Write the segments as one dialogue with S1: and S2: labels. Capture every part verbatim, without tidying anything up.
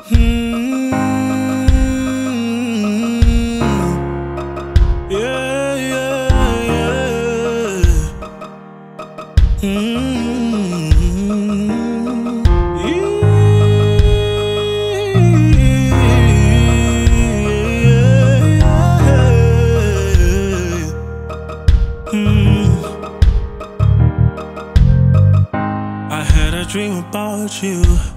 S1: Mm. Yeah, yeah, yeah. Mm. Yeah, yeah. Mm. I had a dream about you.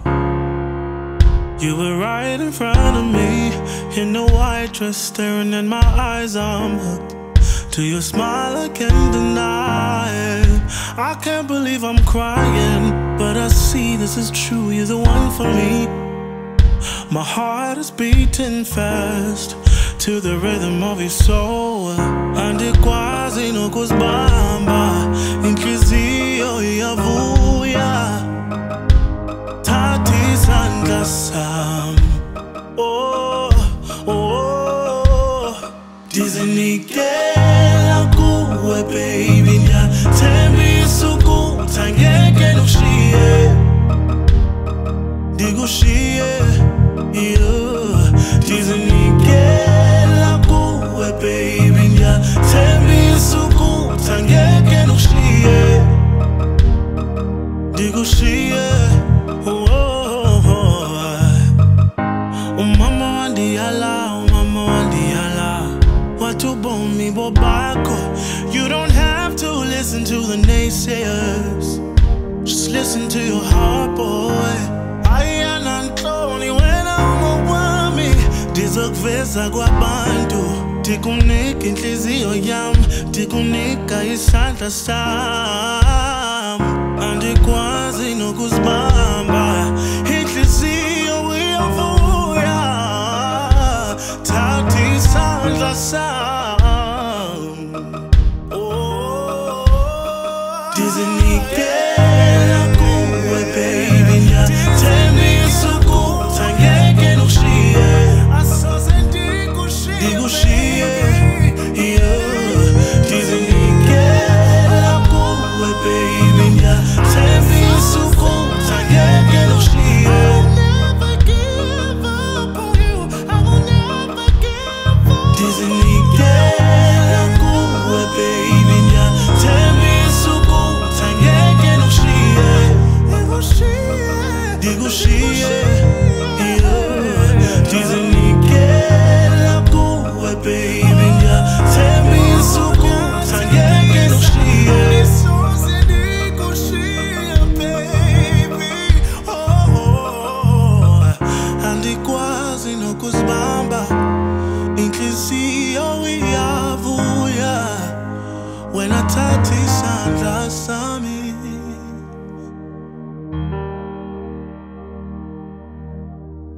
S1: You were right in front of me, in a white dress, staring in my eyes. I'm hooked to your smile, I can't deny it. I can't believe I'm crying, but I see this is true. You're the one for me. My heart is beating fast to the rhythm of your soul. Andikwazi nokuzibamba, inhliziyo iyavuya. Thatha isandla sami, oh, oh, ndizinikela kuwe baby. Ngiyathembisa ukuthi angeke ngikushiye, ndikushiye, yeah. Ndizinikela kuwe baby. Ngiyathembisa ukuthi angeke ngikushiye, ndikushiye. Umama wandiyala, umama wandiyala, watubonga bobakho. You don't have to listen to the naysayers, just listen to your heart, boy. Ayana nhloni wena ungowami, ndizokuveza kwabantu, ndikunika inhliziyo yami, ndikunika isandla sami. Andikwazi nokuzibamba, inhliziyo iyavuya. Thatha isandla sami, oh, ndizinikela kuwe baby. Ngiyathembisa ukuthi angeke ngikushiye, ndikushiye, yeah. Ndizinikela kuwe baby. Ngiyathembisa ukuthi angeke ngikushiye, ndizinikela kuwe baby. Ngiyathembisa ukuthi angeke ngikushiye, ndikushiye, yeah. Ndizinikela kuwe baby. Ngiyathembisa ukuthi angeke ngikushiye, oh, andikwazi nokuzibamba, inhliziyo iyavuya. When I touch isandla sami.